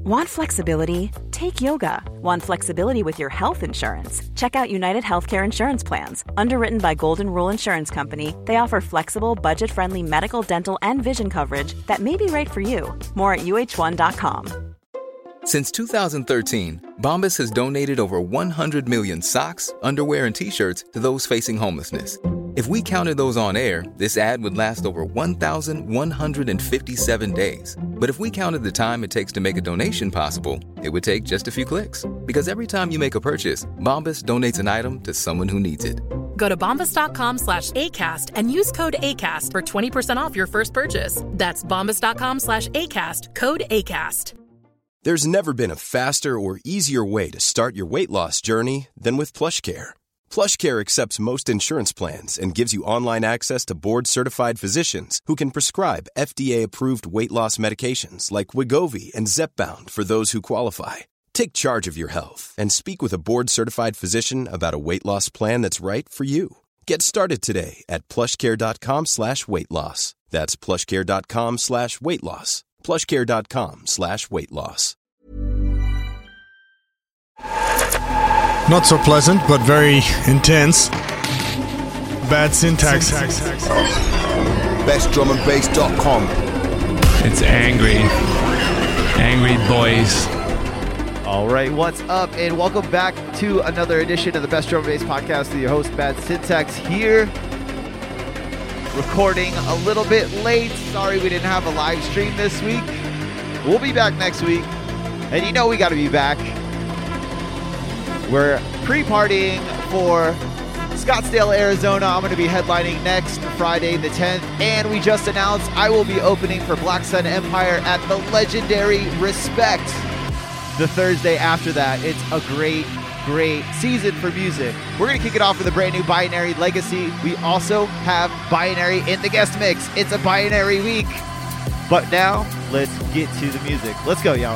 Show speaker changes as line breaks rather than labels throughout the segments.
Want flexibility? Take yoga. Want flexibility with your health insurance? Check out United Healthcare Insurance Plans. Underwritten by Golden Rule Insurance Company, they offer flexible, budget-friendly medical, dental, and vision coverage that may be right for you. More at uh1.com.
Since 2013, Bombas has donated over 100 million socks, underwear, and T-shirts to those facing homelessness. If we counted those on air, this ad would last over 1,157 days. But if we counted the time it takes to make a donation possible, it would take just a few clicks. Because every time you make a purchase, Bombas donates an item to someone who needs it.
Go to bombas.com/ACAST and use code ACAST for 20% off your first purchase. That's bombas.com/ACAST, code ACAST.
There's never been a faster or easier way to start your weight loss journey than with PlushCare. PlushCare accepts most insurance plans and gives you online access to board-certified physicians who can prescribe FDA-approved weight loss medications like Wegovy and Zepbound for those who qualify. Take charge of your health and speak with a board-certified physician about a weight loss plan that's right for you. Get started today at plushcare.com/weight loss. That's plushcare.com/weight loss. plushcare.com/weight loss.
Not so pleasant, but very intense. Bad syntax.
BestDrumAndBass.com.
It's angry. Angry boys.
All right, what's up? And welcome back to another edition of the Best Drum and Bass Podcast with your host, Bad Syntax, here. Recording a little bit late. Sorry we didn't have a live stream this week. We'll be back next week. And you know we got to be back. We're pre-partying for Scottsdale, Arizona. I'm going to be headlining next Friday the 10th. And we just announced I will be opening for Black Sun Empire at the legendary Respect the Thursday after that. It's a great season for music. We're going to kick it off with a brand new Binary Legacy. We also have Binary in the guest mix. It's a Binary week. But now, let's get to the music. Let's go, y'all.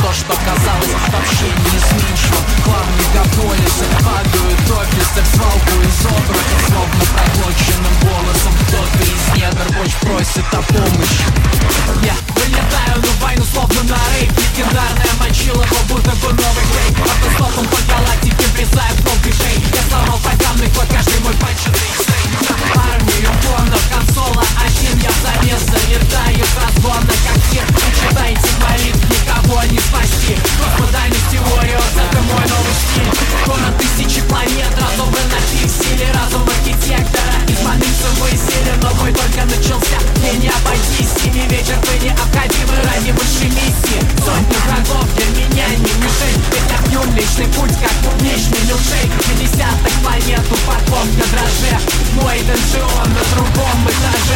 то, что казалось вообще неизменчивым. Хлам мегаполиса, падают офисы в свалку из округа. Словно проглоченным голосом кто-то из недр больше просит о помощи. Я вылетаю на войну, словно на рейд. Легендарная мочила, будто бы новый грейд. Автостопом по галактике врезаю в долгий шей. Я сломал программный код, каждый мой патченный стрей. Армию фонов, консола один. Я завес залетаю с разгона, как тир. Не читайте молитв, никого не спасти. Космодайность теориос, это мой новый стиль. Город тысячи планет, разобран на пиксели. Разум архитектора, изманился мой силе. Но бой только начался, мне не обойтись. Ими вечер вы необходимы ради высшей миссии. Сотни врагов для меня не мишень. Ведь огнем личный путь, как клубничный милкшейк. 50-х планету, парковка дрожже. Мой донжион на другом этаже.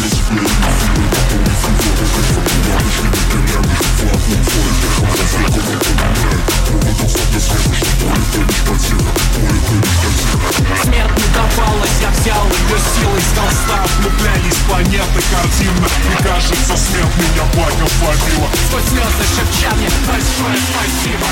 Смерть не давалась, я взял ее силой с холста. Влюблялись планеты картинно. И кажется, смерть меня благословила. Сквозь слезы шепча мне большое спасибо.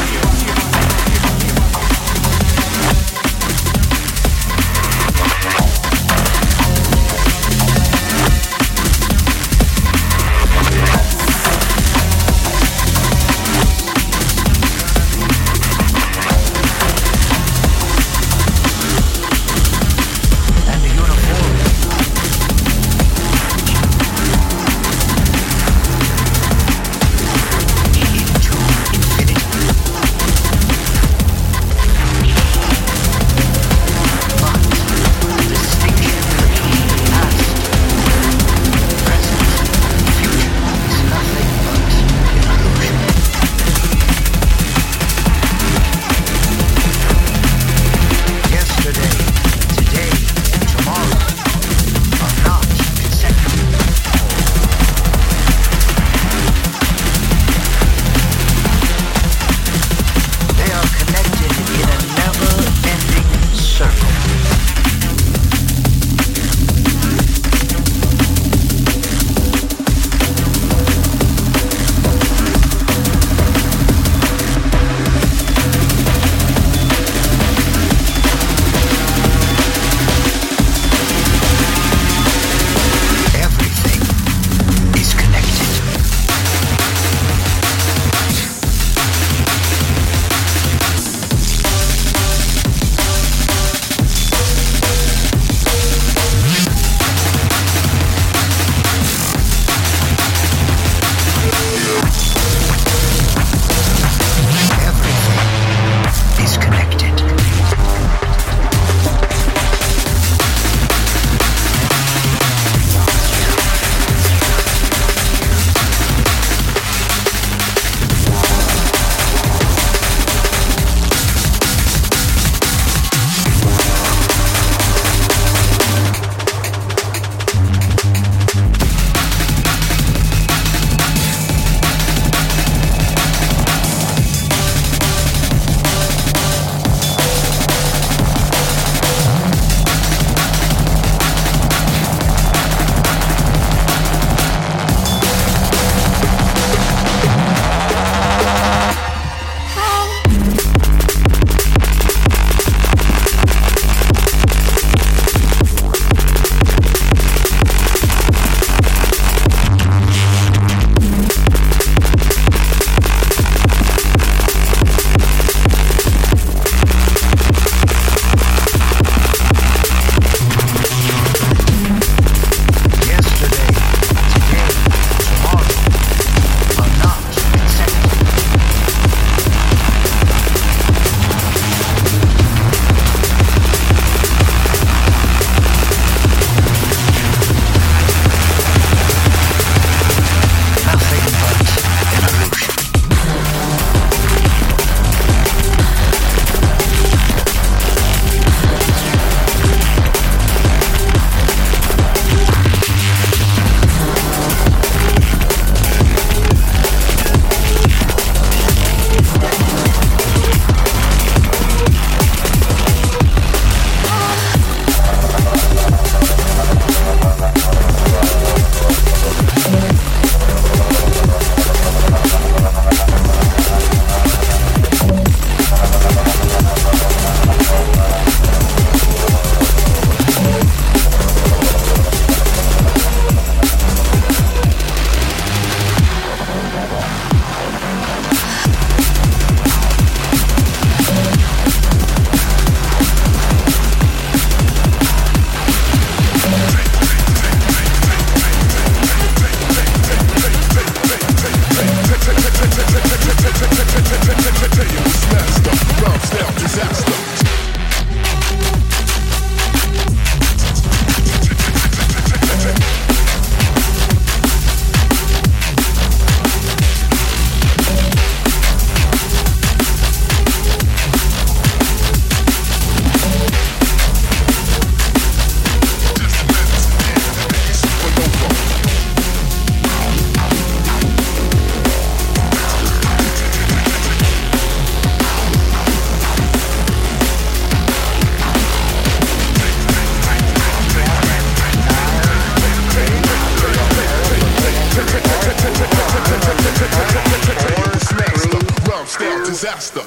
faster.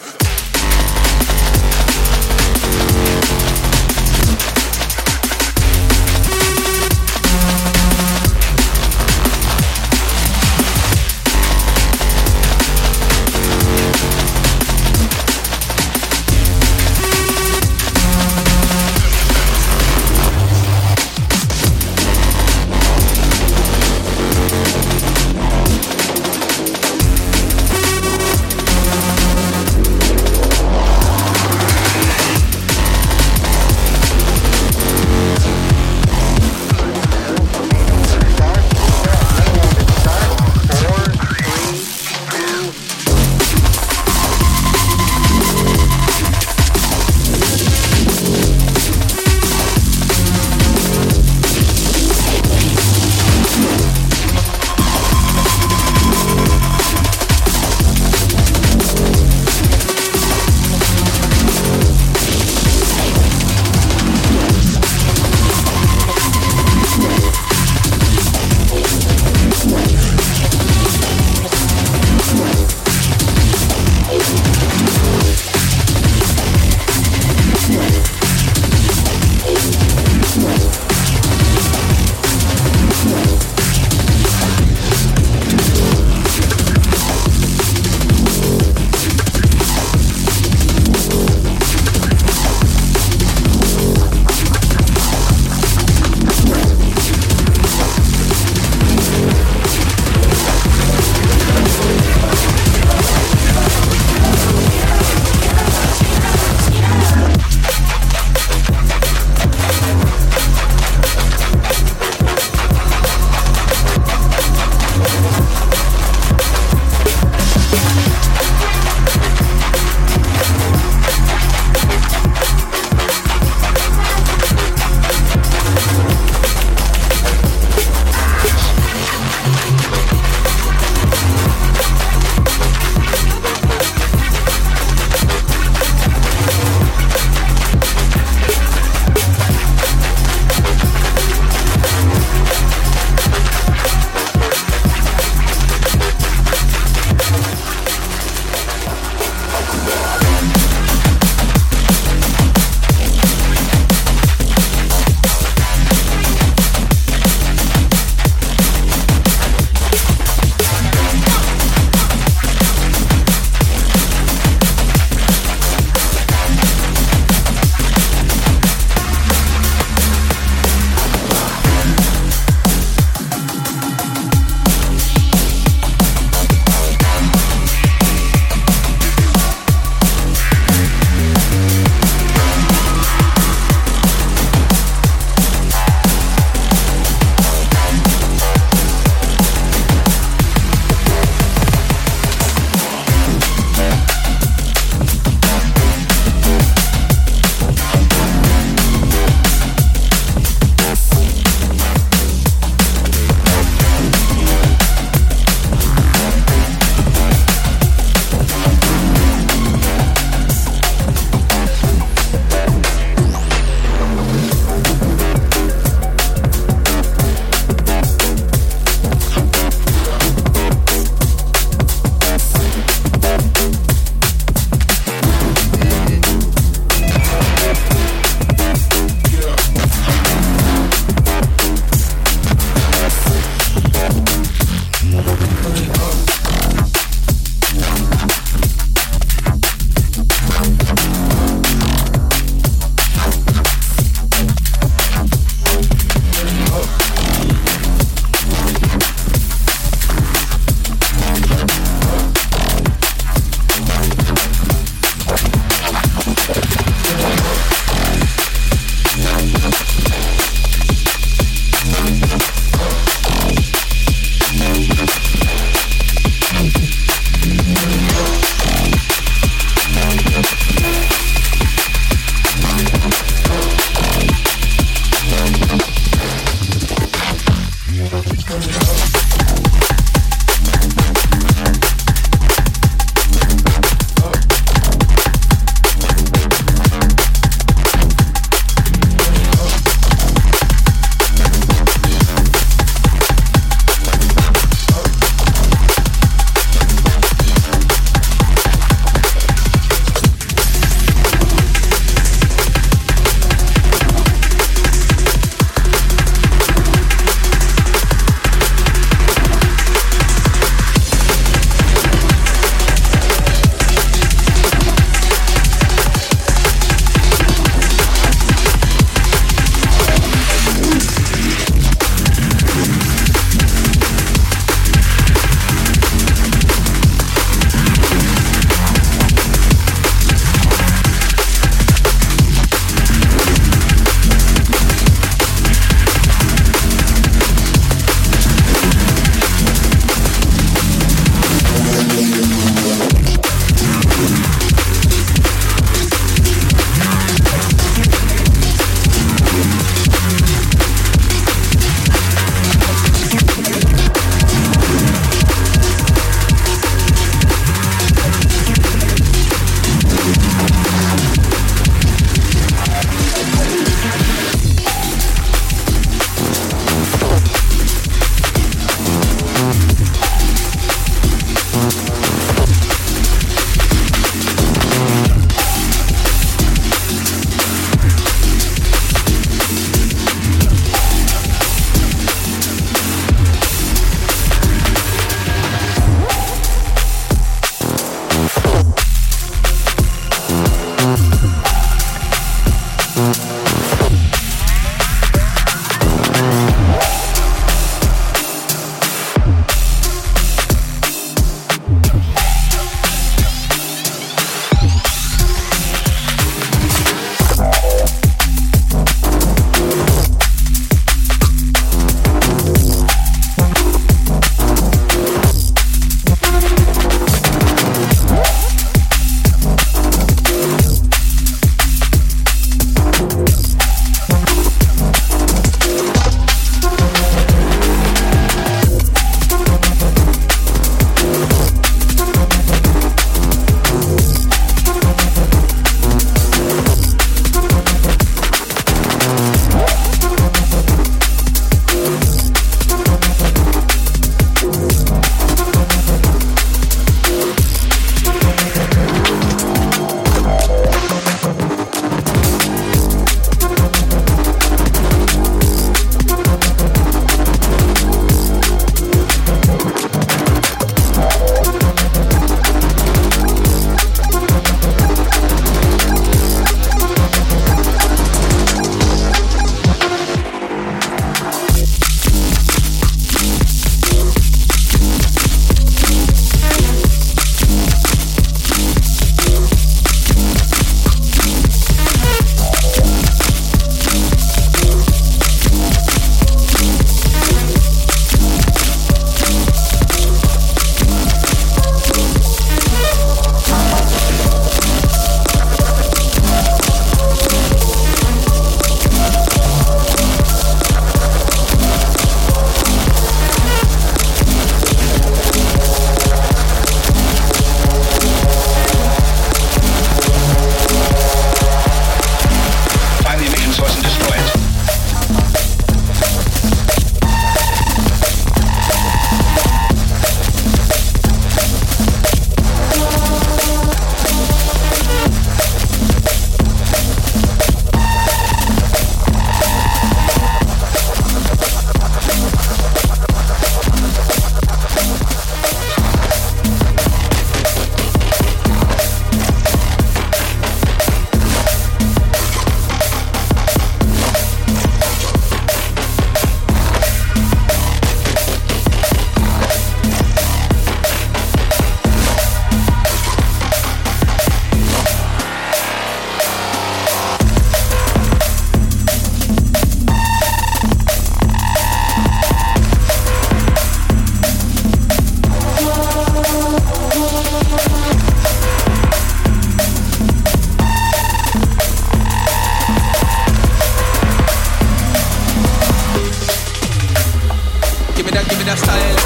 Give me that style.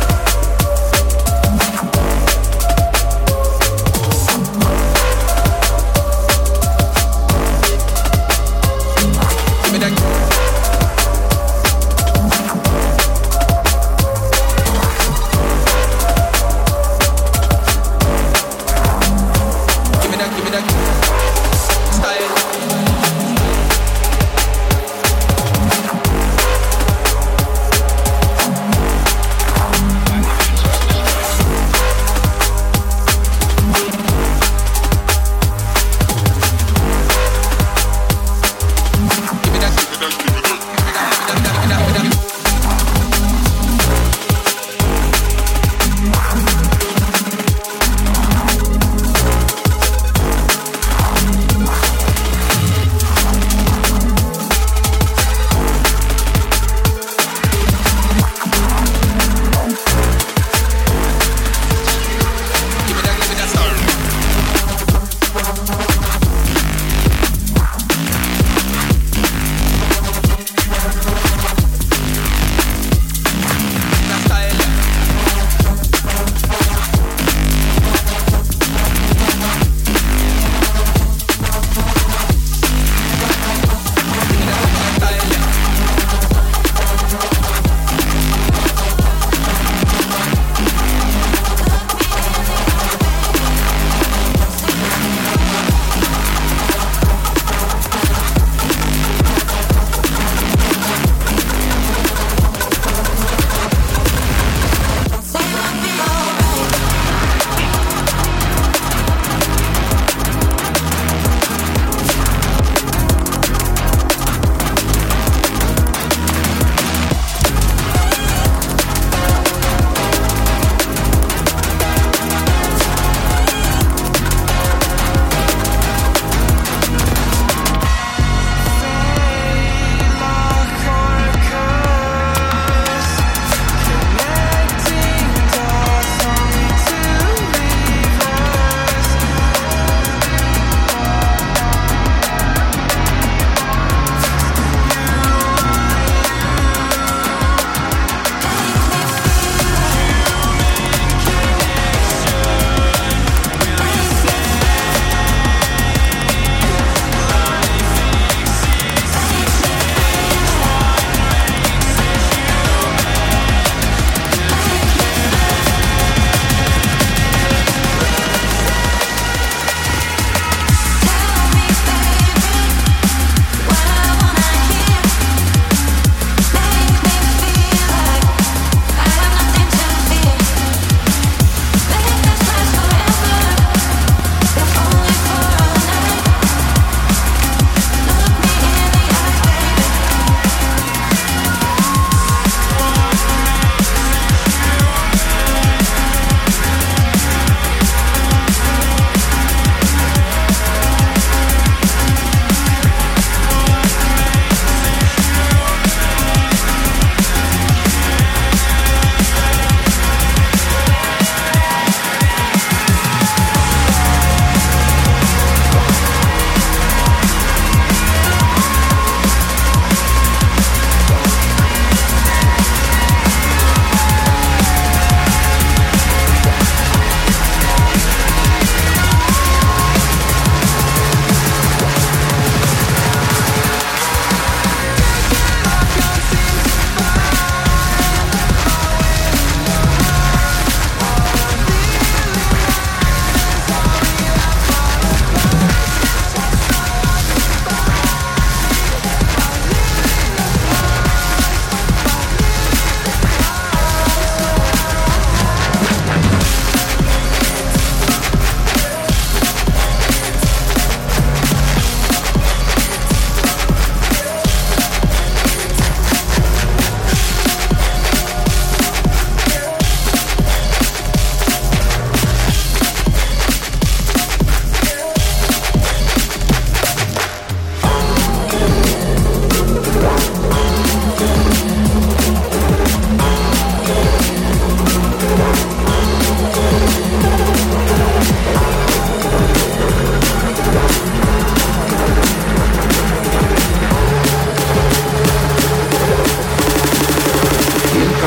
Give me that. Give me that style.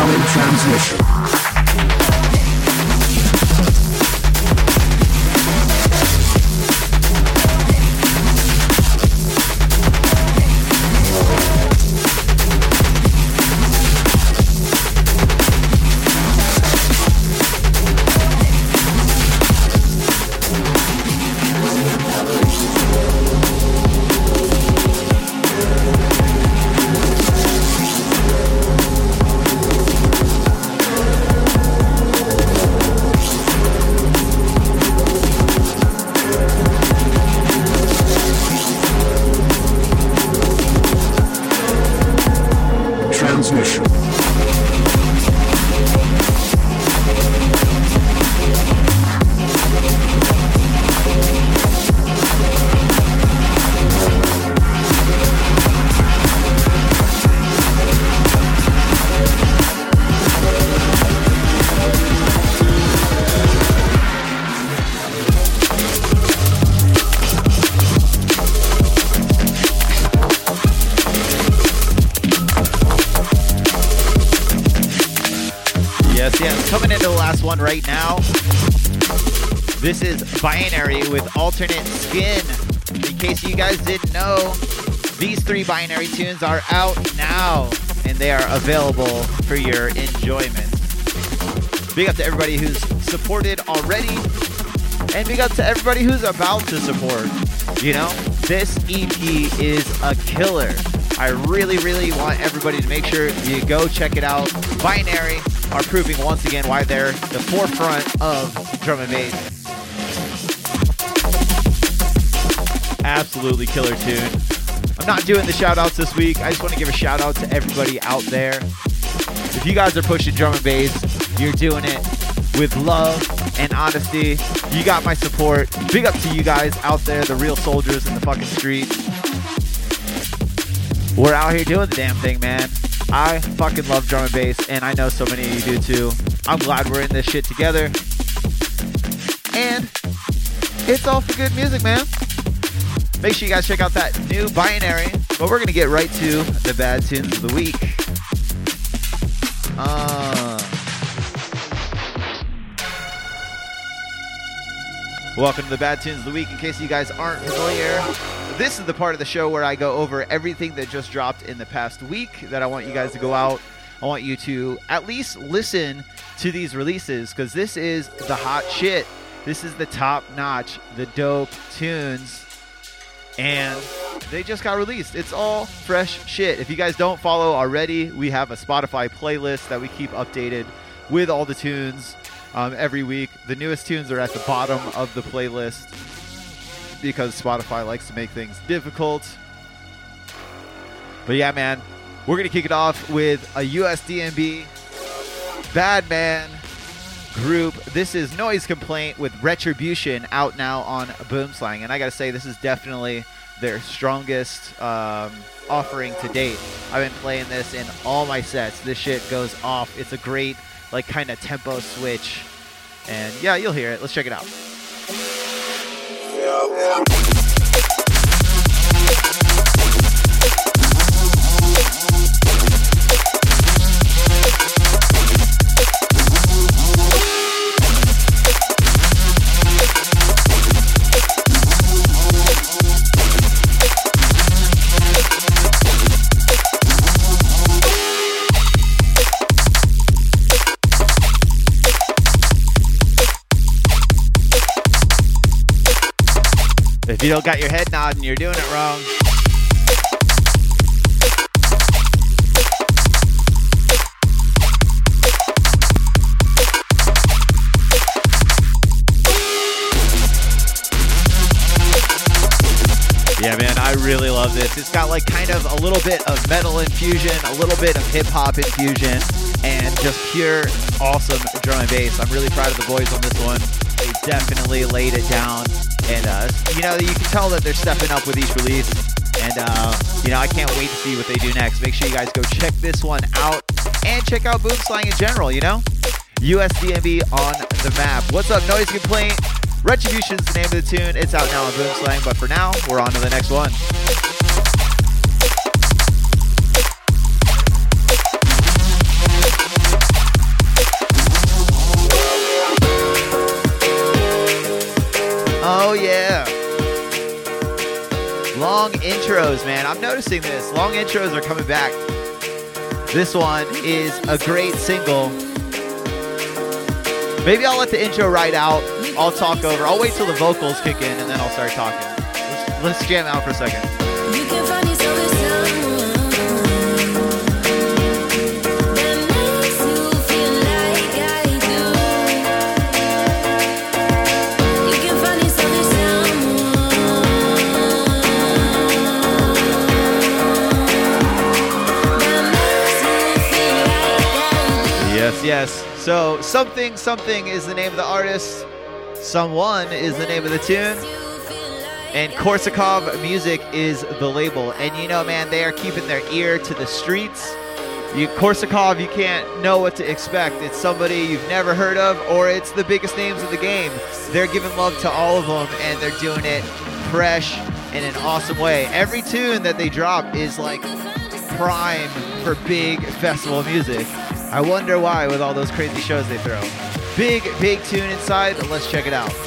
in transmission. Transmission.
Yes, coming into the last one right now. This is Binary with Alternate Skin. In case you guys didn't know, these 3 Binary tunes are out now, and they are available for your enjoyment. Big up to everybody who's supported already, and big up to everybody who's about to support. You know, this EP is a killer. I really, really want everybody to make sure you go check it out. Binary are proving once again why they're the forefront of drum and bass. Absolutely killer tune. I'm not doing the shout outs this week. I just want to give a shout out to everybody out there. If you guys are pushing drum and bass, you're doing it with love and honesty. You got my support. Big up to you guys out there, the real soldiers in the fucking street. We're out here doing the damn thing, man. I fucking love drum and bass, and I know so many of you do too. I'm glad we're in this shit together. And it's all for good music, man. Make sure you guys check out that new Binary. But we're going to get right to the bad tunes of the week. Welcome to the bad tunes of the week. In case you guys aren't familiar, this is the part of the show where I go over everything that just dropped in the past week that I want you guys to go out. I want you to at least listen to these releases, because this is the hot shit. This is the top notch, the dope tunes. And they just got released. It's all fresh shit. If you guys don't follow already, we have a Spotify playlist that we keep updated with all the tunes every week. The newest tunes are at the bottom of the playlist because Spotify likes to make things difficult. But yeah, man, we're going to kick it off with a USDNB Bad Man group. This is Noise Complaint with Retribution, out now on Boomslang. And I got to say, this is definitely their strongest offering to date. I've been playing this in all my sets. This shit goes off. It's a great, like, kind of tempo switch. And yeah, you'll hear it. Let's check it out. If you don't got your head nodding, you're doing it wrong. Yeah, man, I really love this. It's got like kind of a little bit of metal infusion, a little bit of hip-hop infusion, and just pure awesome drum and bass. I'm really proud of the boys on this one. They definitely laid it down. And, you know, you can tell that they're stepping up with each release. And, you know, I can't wait to see what they do next. Make sure you guys go check this one out. And check out Boomslang in general, you know? USDNB on the map. What's up, Noise Complaint? Retribution's the name of the tune. It's out now on Boomslang. But for now, we're on to the next one. intros, man. I'm noticing this. Long intros are coming back. This one is a great single. Maybe I'll let the intro ride out. I'll talk over. I'll wait till the vocals kick in and then I'll start talking. Let's jam out for a second.
You can find yourself with someone that makes you feel like I do. You can find yourself with someone that makes you feel like I do.
Yes. So, Something is the name of the artist. Someone is the name of the tune. And Korsakov Music is the label. And you know, man, they are keeping their ear to the streets. Korsakov, you can't know what to expect. It's somebody you've never heard of, or it's the biggest names in the game. They're giving love to all of them, and they're doing it fresh in an awesome way. Every tune that they drop is like prime for big festival music. I wonder why with all those crazy shows they throw. Big tune inside. Let's check it out.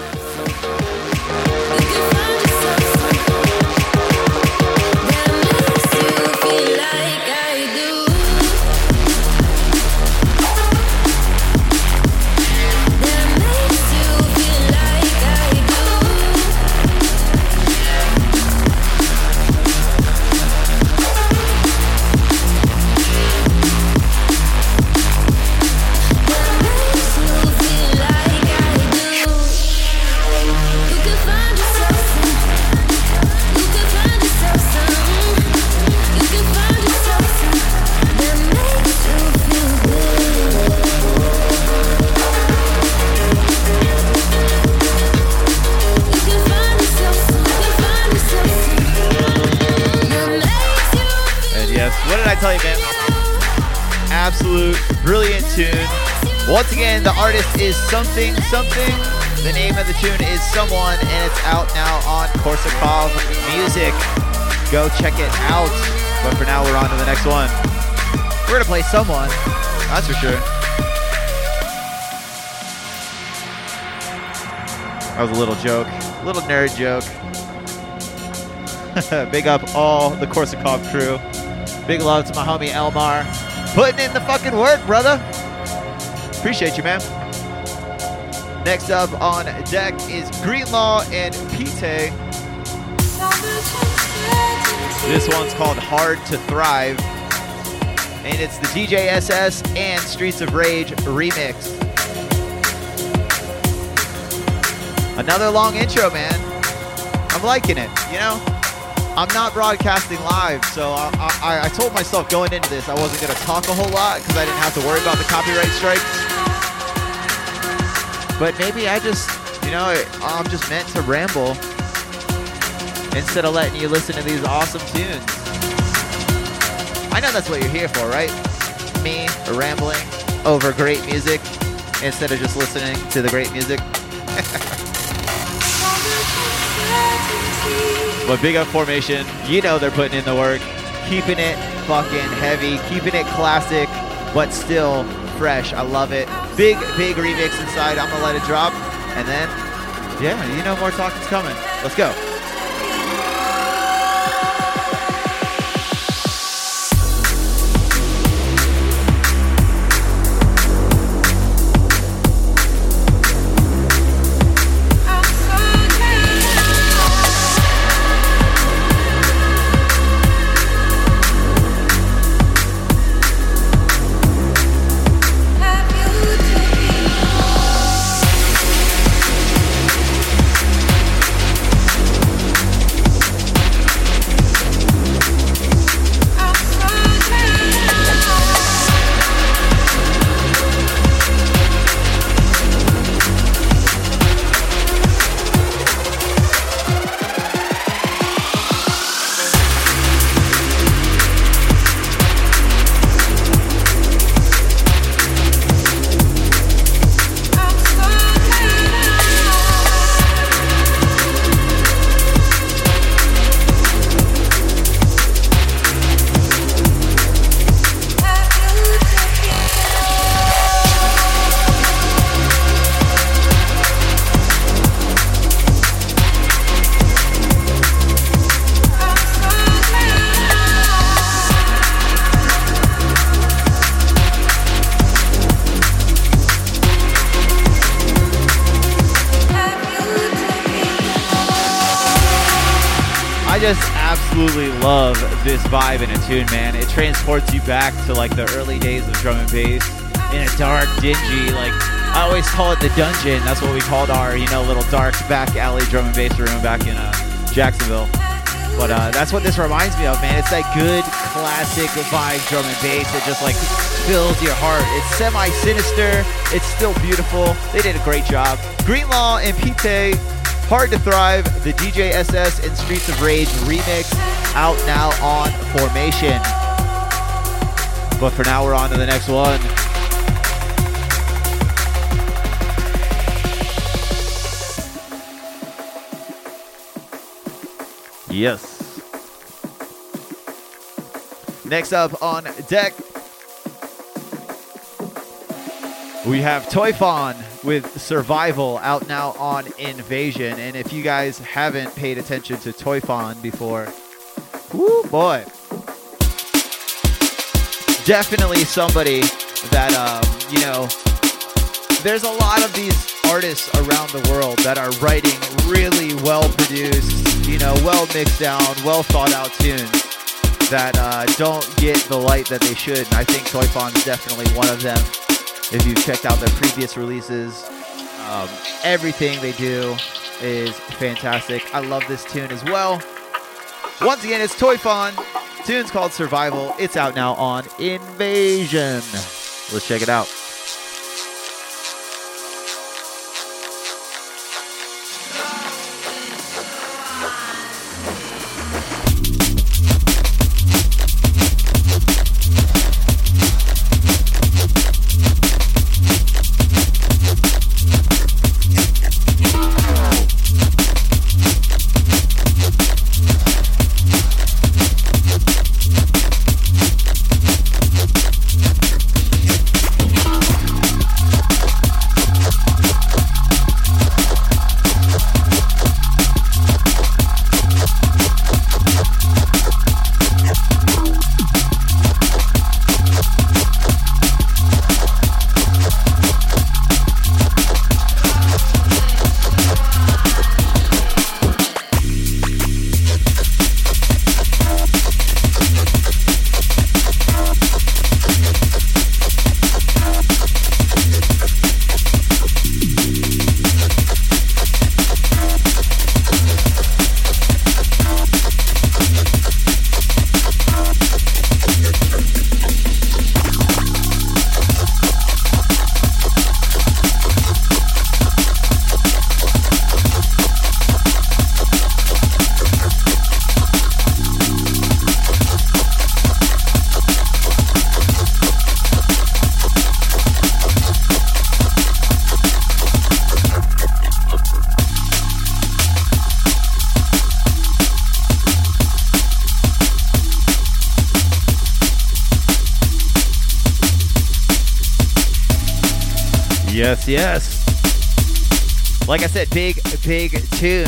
Tell you, man, absolute brilliant tune. Once again, the artist is Something. The name of the tune is Someone, and it's out now on Korsakov Music. Go check it out. But for now, we're on to the next one. We're gonna play Someone, that's for sure. That was a little joke, a little nerd joke. Big up all the Korsakov crew. Big love to my homie Elmar. Putting in the fucking work, brother. Appreciate you, man. Next up on deck is Greenlaw and Pete. This one's called Hard to Thrive. And it's the DJ SS and Streets of Rage remix. Another long intro, man. I'm liking it, you know? I'm not broadcasting live, so I told myself going into this I wasn't going to talk a whole lot because I didn't have to worry about the copyright strikes. But maybe I just, you know, I'm just meant to ramble instead of letting you listen to these awesome tunes. I know that's what you're here for, right? Me rambling over great music instead of just listening to the great music. But big up Formation, you know they're putting in the work, keeping it fucking heavy, keeping it classic, but still fresh. I love it. Big remix inside. I'm gonna let it drop, and then, yeah, you know more talking's coming. Let's go. just absolutely love this vibe in a tune, man. It transports you back to like the early days of drum and bass in a dark, dingy, like I always call it the dungeon. That's what we called our, little dark back alley drum and bass room back in Jacksonville. But that's what this reminds me of, man. It's that good classic vibe drum and bass. It just like fills your heart. It's semi-sinister. It's still beautiful. They did a great job. Greenlaw and Pete, Hard to Thrive, the DJ SS and Streets of Rage remix, out now on Formation. But for now, we're on to the next one. Yes. Next up on deck, we have Toy Fawn with Survival, out now on Invasion. And if you guys haven't paid attention to Toy Fawn before, woo boy, definitely somebody that, there's a lot of these artists around the world that are writing really well produced, well mixed down, well thought out tunes that don't get the light that they should. And I think Toy Fawn's definitely one of them. If you've checked out their previous releases, everything they do is fantastic. I love this tune as well. Once again, it's Toy Fawn. Tune's called Survival. It's out now on Invasion. Let's check it out. Yes. Like I said, big tune.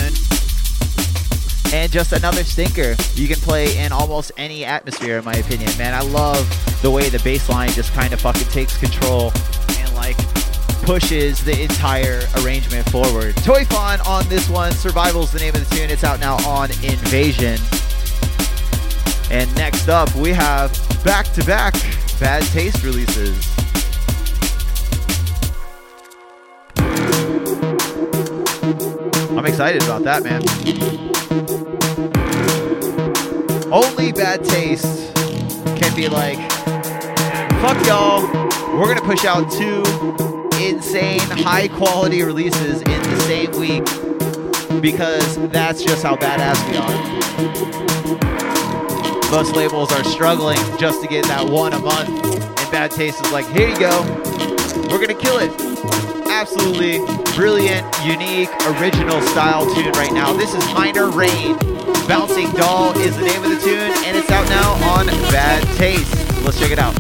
And just another stinker you can play in almost any atmosphere, in my opinion. Man, I love the way the bass line just kind of fucking takes control and like pushes the entire arrangement forward. Toy Fawn on this one. Survival's the name of the tune. It's out now on Invasion. And next up, we have back-to-back Bad Taste releases. I'm excited about that, man. Only Bad Taste can be like, fuck y'all, we're gonna push out 2 insane high quality releases in the same week because that's just how badass we are. Most labels are struggling just to get that one a month, and Bad Taste is like, here you go, we're gonna kill it. Absolutely brilliant, unique, original style tune right now. This is Minor Rain. Bouncing Doll is the name of the tune, and it's out now on Bad Taste. Let's check it out.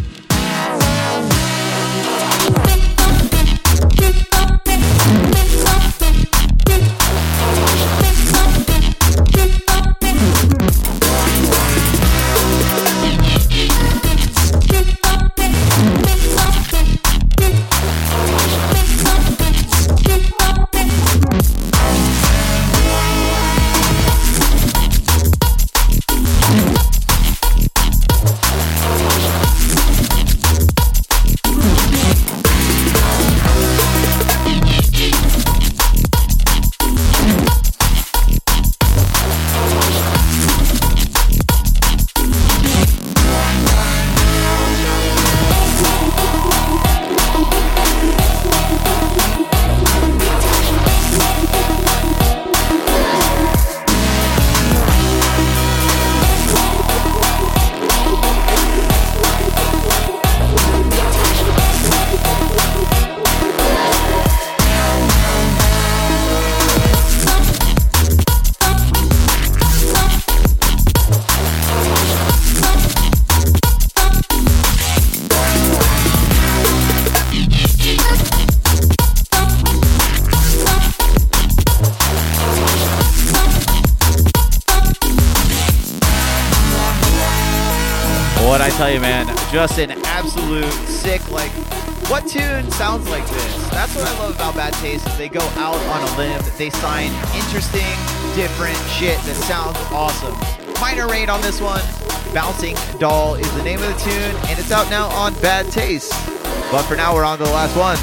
tell you, man, just an absolute sick, like, what tune sounds like this? That's what I love about Bad Taste, is they go out on a limb, they sign interesting, different shit that sounds awesome. Minor Rain on this one. Bouncing Doll is the name of the tune, and it's out now on Bad Taste. But for now, we're on to the last one.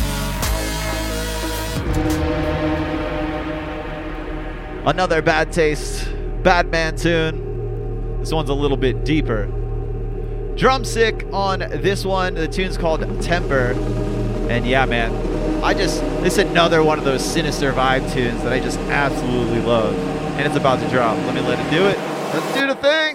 Another Bad Taste, Bad Man tune. This one's a little bit deeper. Drumsick on this one. The tune's called Temper. And yeah, man, this is another one of those sinister vibe tunes that I just absolutely love. And it's about to drop. Let me let it do it. Let's do the thing.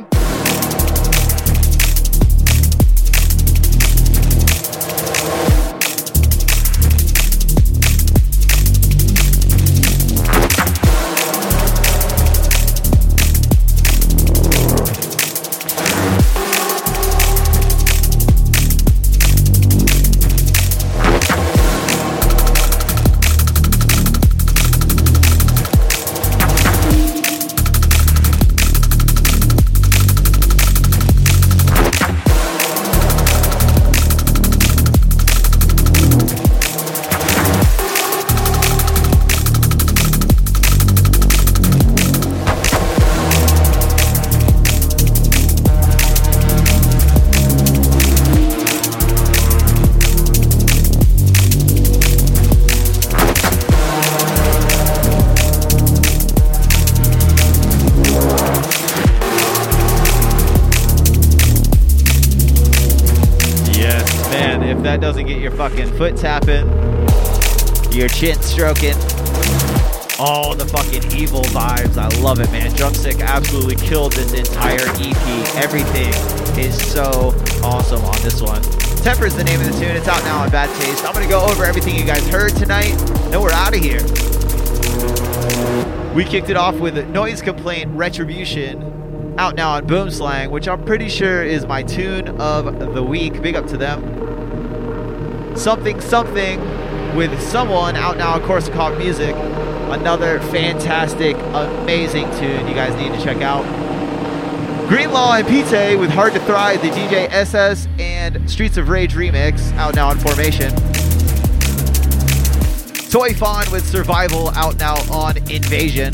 Doesn't get your fucking foot tapping, your chin stroking, all the fucking evil vibes. I love it, man. Drumsick absolutely killed this entire EP. Everything is so awesome on this one. Temper is the name of the tune. It's out now on Bad Taste. I'm gonna go over everything you guys heard tonight, and we're out of here. We kicked it off with Noise Complaint Retribution, out now on Boom Slang, which I'm pretty sure is my tune of the week. Big up to them. Something Something with Someone, out now on Korsakoff Music. Another fantastic, amazing tune you guys need to check out. Greenlaw and Pete with Hard to Thrive, the DJ SS and Streets of Rage remix, out now on Formation. Toy Fawn with Survival, out now on Invasion.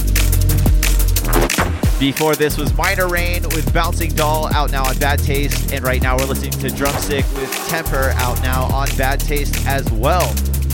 Before this was Minor Rain with Bouncing Doll, out now on Bad Taste. And right now we're listening to Drumsick with Temper, out now on Bad Taste as well.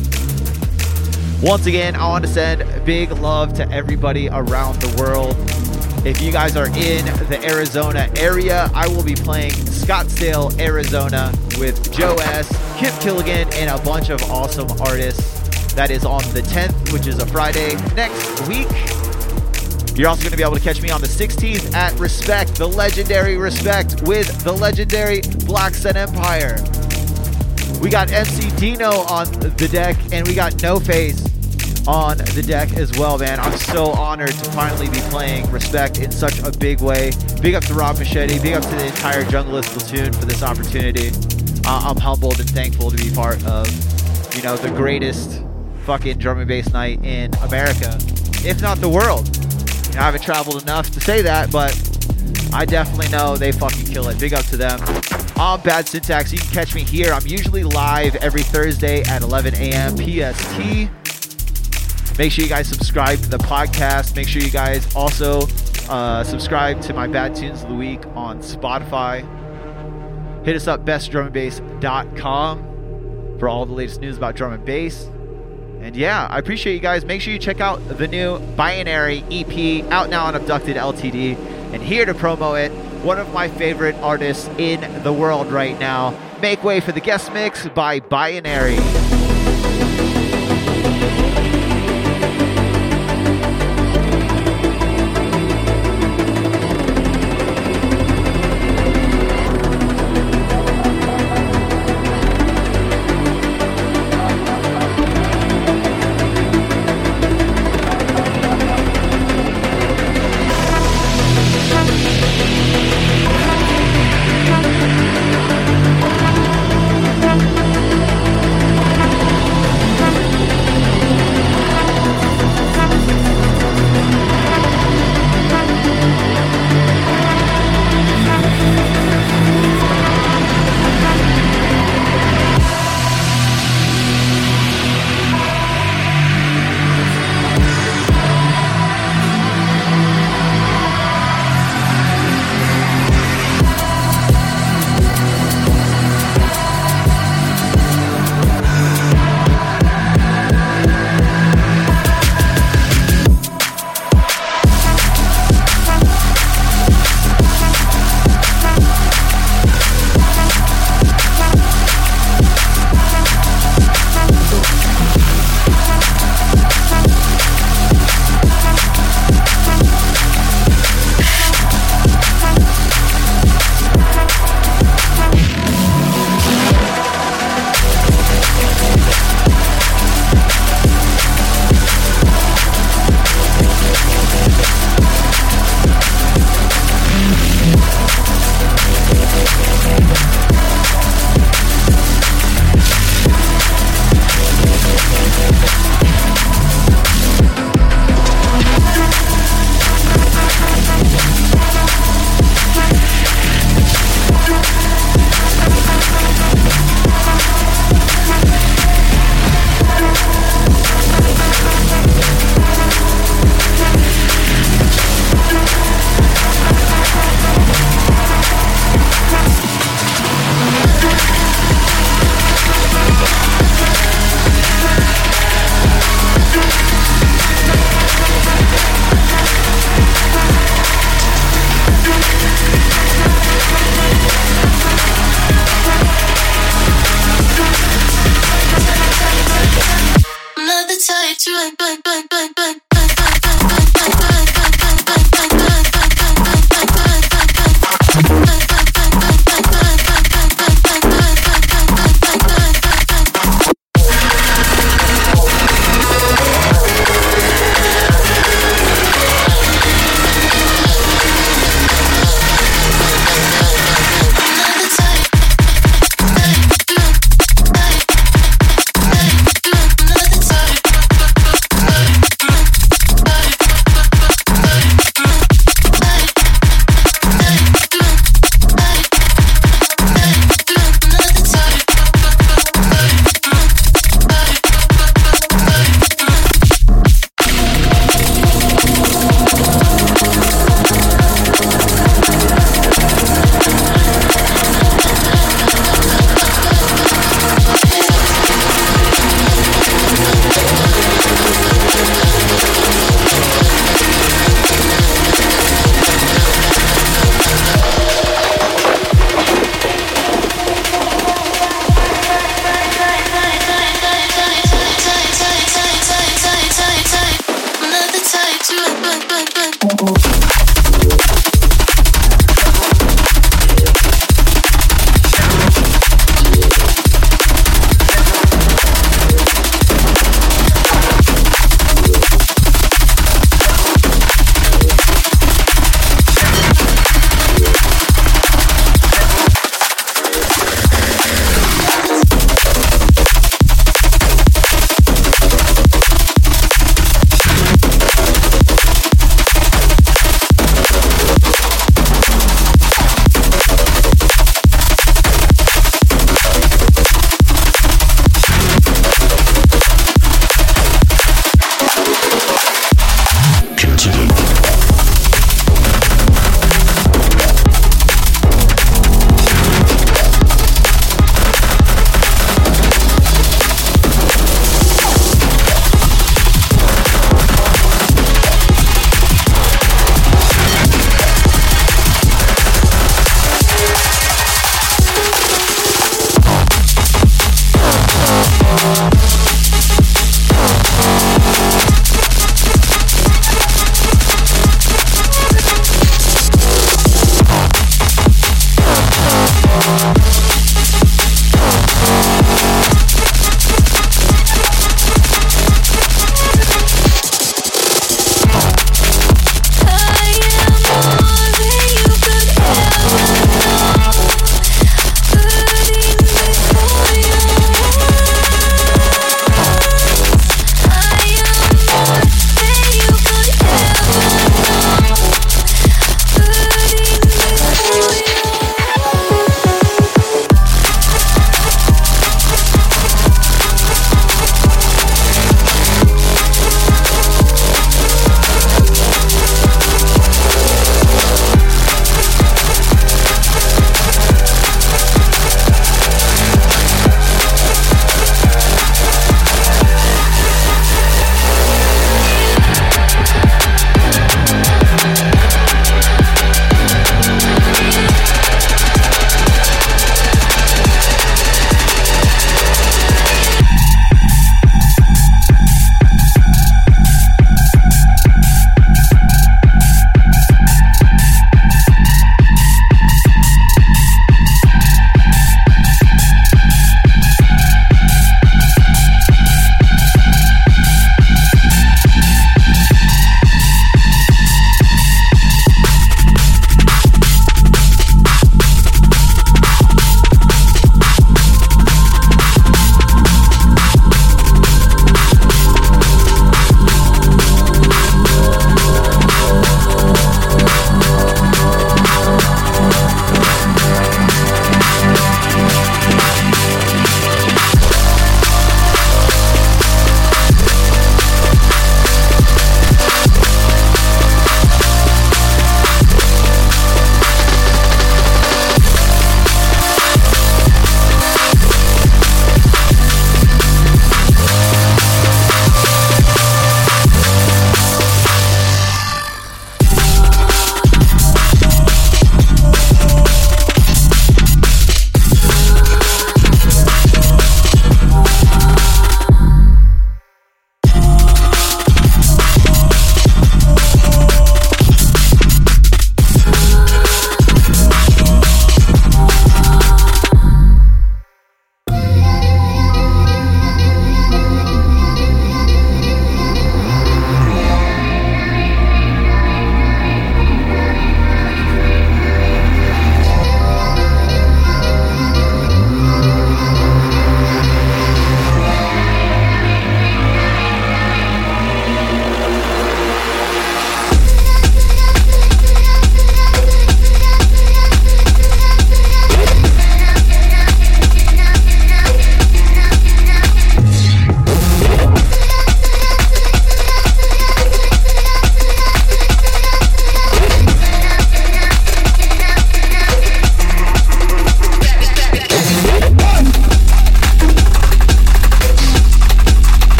Once again, I want to send big love to everybody around the world. If you guys are in the Arizona area, I will be playing Scottsdale, Arizona with Joe S., Kip Killigan, and a bunch of awesome artists. That is on the 10th, which is a Friday next week. You're also going to be able to catch me on the 16th at Respect, the legendary Respect, with the legendary Black Sun Empire. We got MC Dino on the deck, and we got No Face on the deck as well, man. I'm so honored to finally be playing Respect in such a big way. Big up to Rob Machete, big up to the entire Junglist platoon for this opportunity. I'm humbled and thankful to be part of, the greatest fucking drum and bass night in America, if not the world. I haven't traveled enough to say that, but I definitely know they fucking kill it. Big up to them. I'm Bad Syntax. You can catch me here. I'm usually live every Thursday at 11 a.m. PST. Make sure you guys subscribe to the podcast. Make sure you guys also subscribe to my Bad Tunes of the Week on Spotify. Hit us up, bestdrumandbass.com, for all the latest news about drum and bass. And yeah, I appreciate you guys. Make sure you check out the new Binary EP, out now on Abducted LTD. And here to promo it, one of my favorite artists in the world right now. Make way for the guest mix by Binary.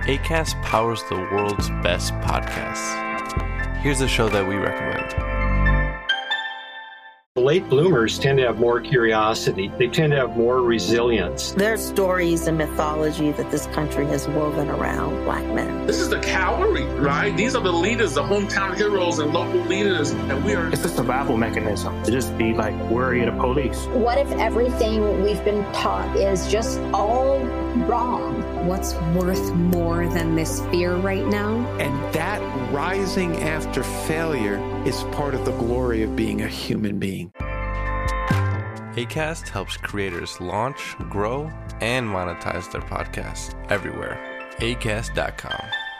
Acast powers the world's best podcasts. Here's a show that we recommend.
Late bloomers tend to have more curiosity. They tend to have more resilience.
There are stories and mythology that this country has woven around Black men.
This is the cavalry, right? These are the leaders, the hometown heroes and local leaders. And we are...
It's a survival mechanism to just be like worried of police.
What if everything we've been taught is just all wrong?
What's worth more than this fear right now?
And that rising after failure is part of the glory of being a human being.
Acast helps creators launch, grow, and monetize their podcasts everywhere. Acast.com.